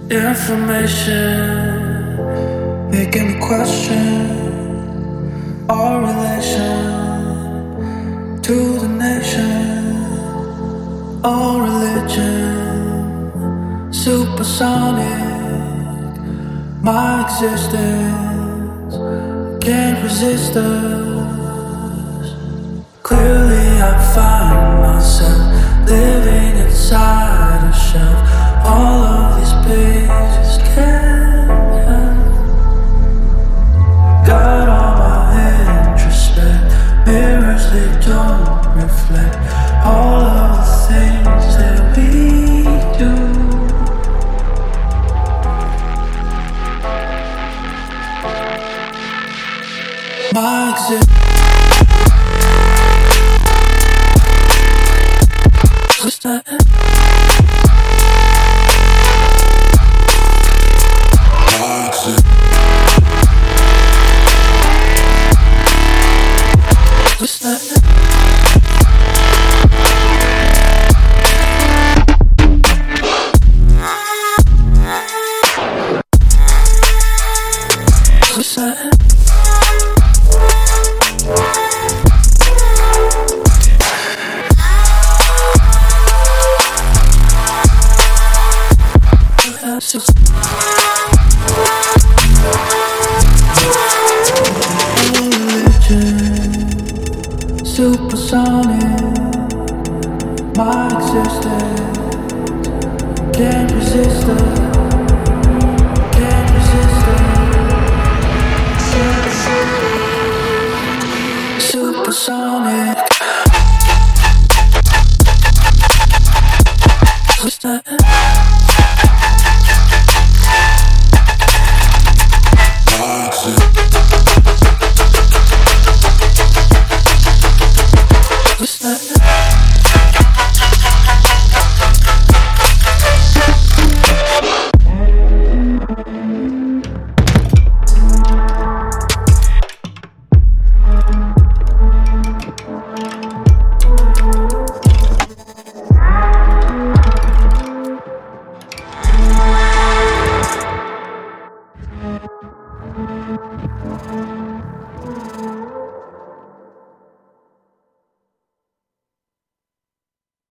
Information making me question our relation to the nation, our religion, supersonic. My existence can't resist us. Clearly I find myself living inside a shelf. All of these pages can't help. Got all my introspect. Mirrors, they don't reflect all of the things that we do. My existence supersonic. My existence can't resist it. Can't resist it. Supersonic.